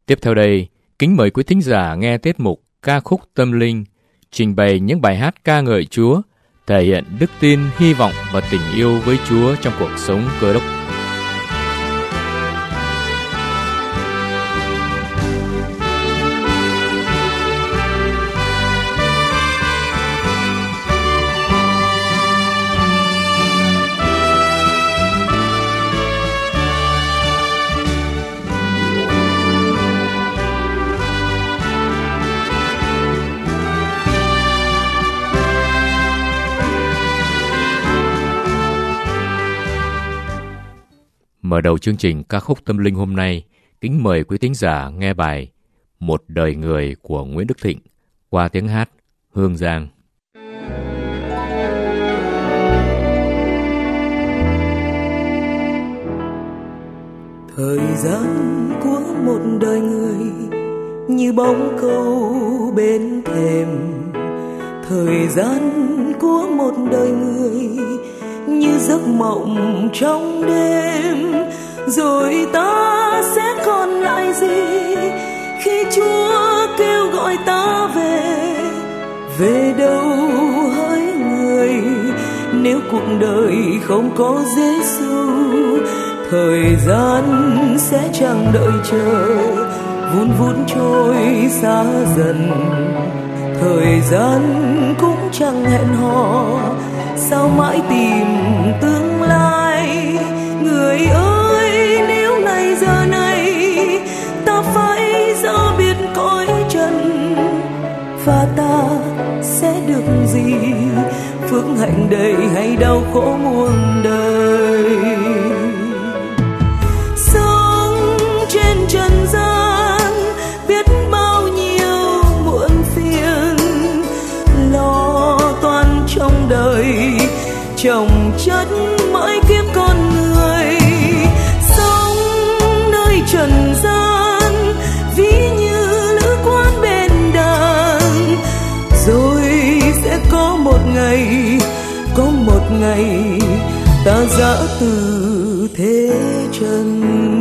Tiếp theo đây, kính mời quý thính giả nghe tiết mục Ca khúc tâm linh, trình bày những bài hát ca ngợi Chúa, thể hiện đức tin, hy vọng và tình yêu với Chúa trong cuộc sống Cơ Đốc. Mở đầu chương trình Ca khúc tâm linh hôm nay, kính mời quý thính giả nghe bài Một đời người của Nguyễn Đức Thịnh qua tiếng hát Hương Giang. Thời gian của một đời người như bóng câu bên thềm, thời gian của một đời người như giấc mộng trong đêm. Rồi ta sẽ còn lại gì khi Chúa kêu gọi ta về? Về đâu hỡi người, nếu cuộc đời không có Giêsu, thời gian sẽ chẳng đợi chờ, vun vút trôi xa dần. Thời gian cũng chẳng hẹn hò, sao mãi tìm tương lai? Người ơi, nếu ngày giờ này ta phải ra biệt cõi trần, và ta sẽ được gì? Phước hạnh đầy hay đau khổ muôn đời? Sống trên trần gian biết bao nhiêu muộn phiền, lo toan trong đời chồng chất mãi kiếp con người. Sống nơi trần gian ví như lữ quán bên đàn, rồi sẽ có một ngày ta giã từ thế trần.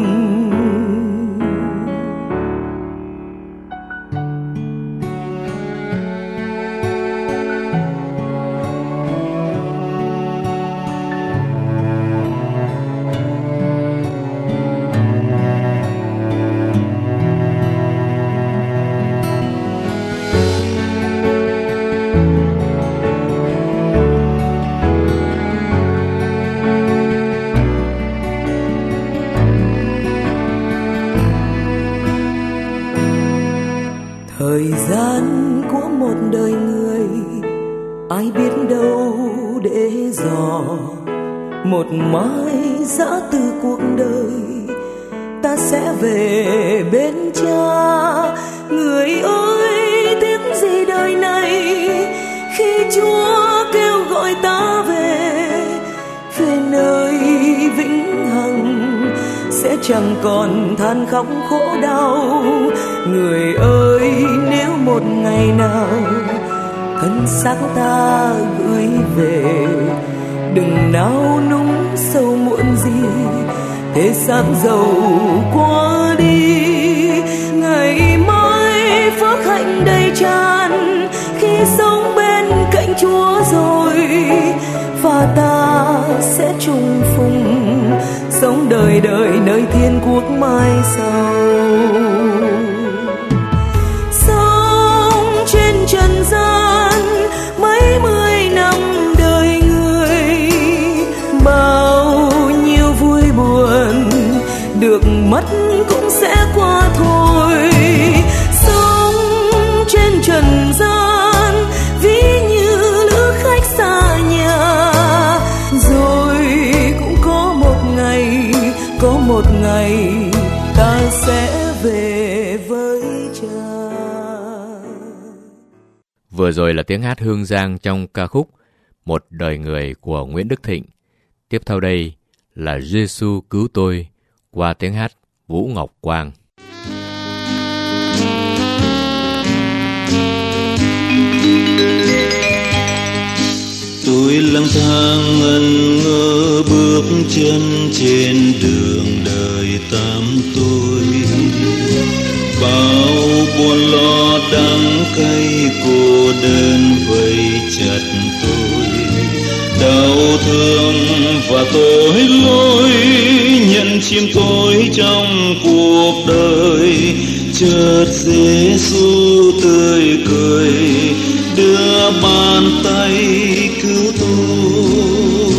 Thời gian của một đời người ai biết đâu để dò, một mai giã từ cuộc đời ta sẽ về bên Cha. Người ơi, tiếc gì đời này khi Chúa kêu gọi ta về nơi vĩnh hằng, sẽ chẳng còn than khóc khổ đau. Người ơi, nếu một ngày nào thân xác ta gửi về, đừng nao núng sâu muộn gì, thế xác dầu qua đi. Ngày mai phước hạnh đầy tràn khi sống bên cạnh Chúa rồi, và ta sẽ trùng phùng sống đời đời nơi thiên quốc mai sau. Sống trên trần gian mấy mươi năm đời người, bao nhiêu vui buồn được mất cũng sẽ qua thôi. Sống trên trần gian ví như lữ khách xa nhà, rồi cũng có một ngày ta sẽ về với Cha. Vừa rồi là tiếng hát Hương Giang trong ca khúc Một đời người của Nguyễn Đức Thịnh. Tiếp theo đây là Giêsu cứu tôi qua tiếng hát Vũ Ngọc Quang. Tôi lang thang ngẩn ngơ bước chân trên đường đời tám tôi, buồn lo đắng cay cô đơn vây chặt tôi, đau thương và tội lỗi nhận chìm tôi trong cuộc đời. Chợt Giêsu tươi cười đưa bàn tay cứu tôi.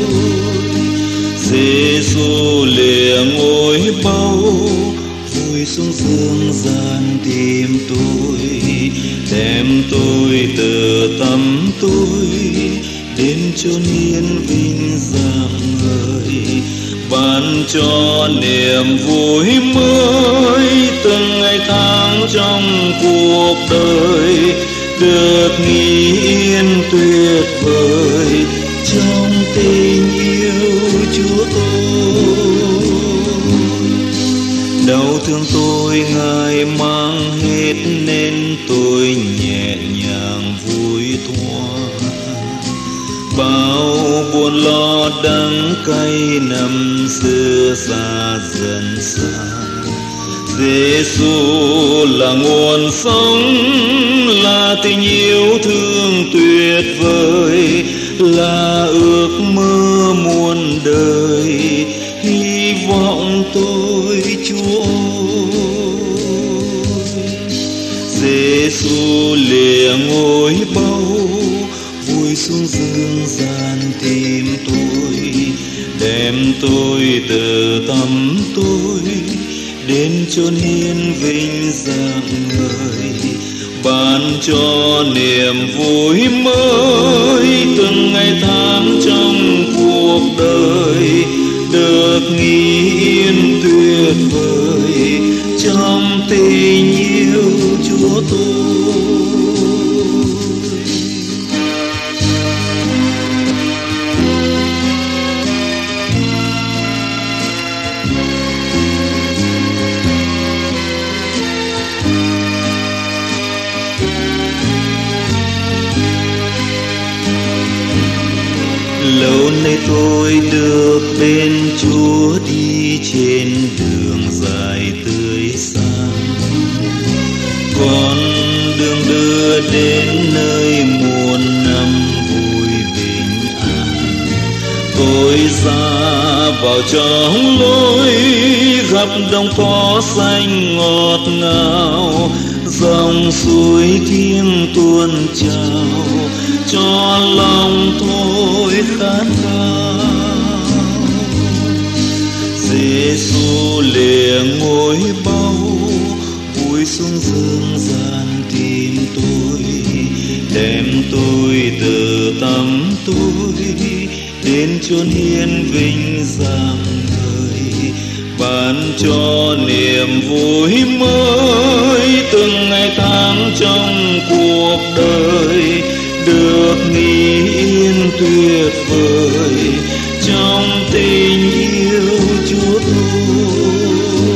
Giêsu lìa ngôi báu vui xuống dương gian tìm tôi, đem tôi từ tăm tối đến chốn hiên vinh rạng ngời, ban cho niềm vui mới từng ngày tháng trong cuộc đời, được nghỉ yên tuyệt vời trong tình yêu Chúa tôi. Đau thương tôi Ngài mang hết nên tôi nhẹ nhàng vui thoa. Bao buồn lo đắng cay năm xưa xa dần xa. Giêsu là nguồn sống, là tình yêu thương tuyệt vời, là ước mơ muôn đời, hy vọng tôi Chúa ơi. Giêsu lìa ngôi báu vui xuống dương gian tìm tôi, đem tôi từ tăm tối đến chốn hiên vinh rạng ngời, ban cho niềm vui mới từng ngày tháng trong cuộc đời, được nghỉ yên tuyệt vời trong tình yêu Chúa tôi. Lâu nay tôi được bên Chúa đi trên đường dài tươi sáng, con đường đưa đến nơi muôn năm vui bình an. Tôi ra vào trong lối gặp đồng cỏ xanh ngọt ngào, dòng suối thiêng tuôn trào cho lòng tôi khát khao. Giêsu lìa ngôi báu vui xuống dương gian tìm tôi, đem tôi từ tăm tối đến chốn hiên vinh rạng ngời, ban cho niềm vui mới từng ngày tháng trong cuộc đời, được nghỉ yên tuyệt vời trong tình yêu Chúa tôi.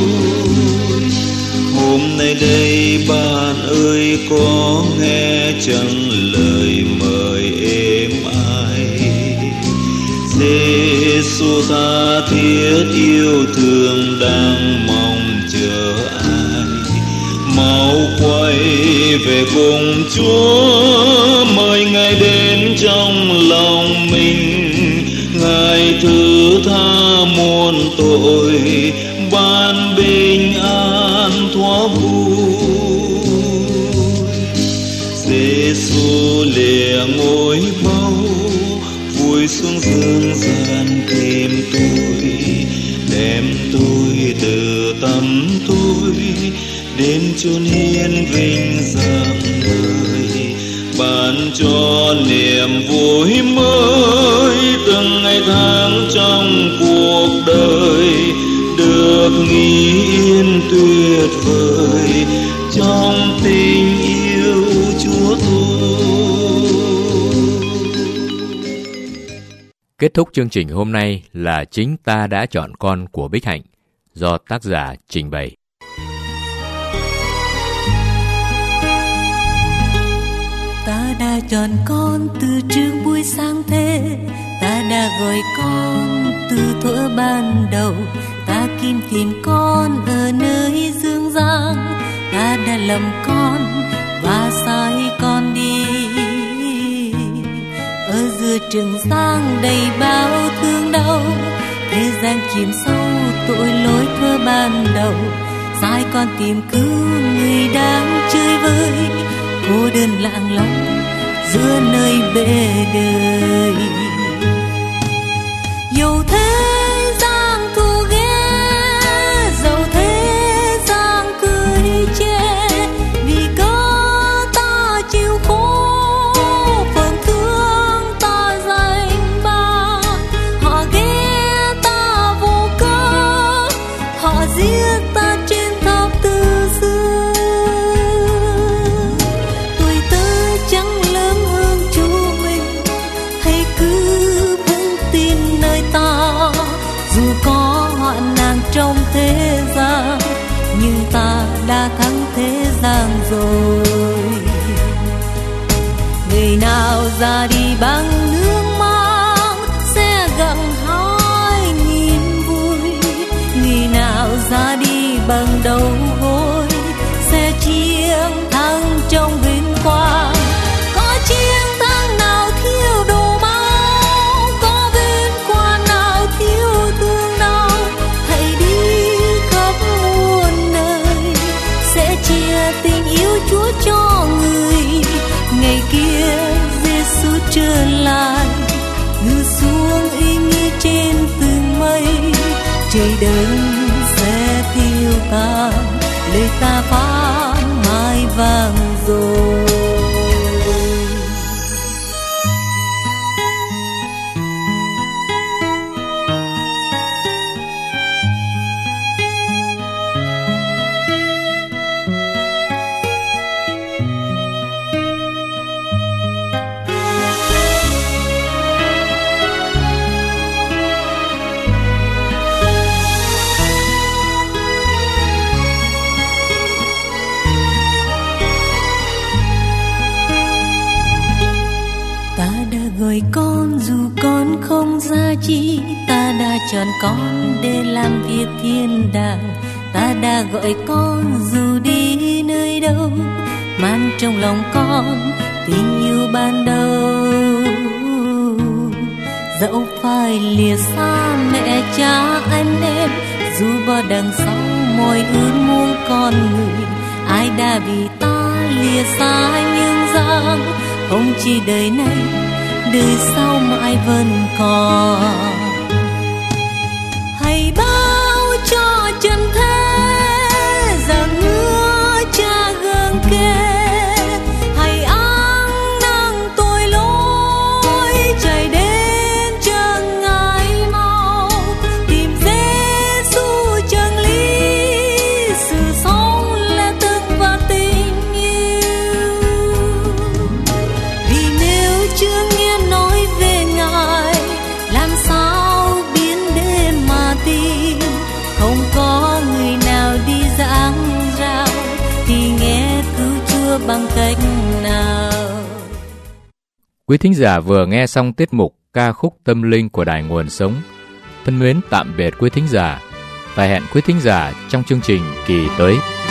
Hôm nay đây bạn ơi có nghe chẳng lời mời êm ái, Giêsu tha thiết yêu thương đang mong chờ ai, mau quay về cùng Chúa, mời Ngài đến trong lòng mình. Ngài thứ tha muôn tội, ban bình an thoa vui. Giêsu lìa ngôi báu vui xuống dương gian tìm tôi, đem tôi từ tăm tối đến chốn hiên vinh rạng ngời, ban cho niềm vui mới từng ngày tháng trong cuộc đời, được nghỉ yên tuyệt vời trong tình yêu Chúa tôi. Kết thúc chương trình hôm nay là Chính Ta Đã Chọn Con của Bích Hạnh, do tác giả trình bày. Ta đã chọn con từ trước buổi sáng thế, ta đã gọi con từ thuở ban đầu, ta tìm con ở nơi dương gian, ta đã sẽ lầm con và sai con đi. Ở giữa trường giang đầy bao thương đau, thế gian chìm sâu tội lỗi thơ ban đầu. Sai con tìm cứu người đang chơi vơi, cô đơn lặng lòng giữa nơi bể đời. Dẫu thế gian thù ghét, dẫu thế gian cười chê, vì cớ ta chịu khổ, phần thương ta dành ba. Họ ghét ta vô cớ, họ giết ta trên tháp từ xưa. Tuổi tớ chẳng lớn hơn Chúa mình, hay cứ vững tin nơi ta. Dù có hoạn nạn trong thế gian, nhưng ta đã thắng thế gian rồi. Người nào ra đi bằng nước mắt sẽ gặt hái niềm vui, người nào ra đi bằng đầu gối sẽ chiến thắng trong vinh quang. Có chiến thắng nào thiếu đồ máu, có vinh quang nào thiếu thương đau. Hãy đi khắp muôn nơi, sẽ chia tình yêu Chúa cho người. Ngày kia Giêsu trở lại, ngự xuống ý nghĩ trên từng mây. Trời đất sẽ tiêu tan, lời ta phán mãi vang rồi. Gọi con dù con không giá trị, ta đã chọn con để làm việc thiên đàng. Ta đã gọi con dù đi nơi đâu, mang trong lòng con tình yêu ban đầu. Dẫu phải lìa xa mẹ cha anh em, dù bao đằng sau mọi ước muốn con người. Ai đã vì ta lìa xa nhân gian, không chỉ đời này đời sau mãi vẫn còn. Hãy báo cho trần thế rằng mưa cha gần kề. Hãy ăn năn tội lỗi, chạy đến chân Ngài mau. Tìm Giêsu chân lý, sự sống là thực và tình yêu. Vì nếu chưa nghe nói về Ngài, làm sao biến đêm mà tìm. Không có người nào đi giảng rao, thì nghe cứu Chúa bằng cách nào. Quý thính giả vừa nghe xong tiết mục ca khúc tâm linh của Đài Nguồn Sống. Thân mến tạm biệt quý thính giả và hẹn quý thính giả trong chương trình kỳ tới.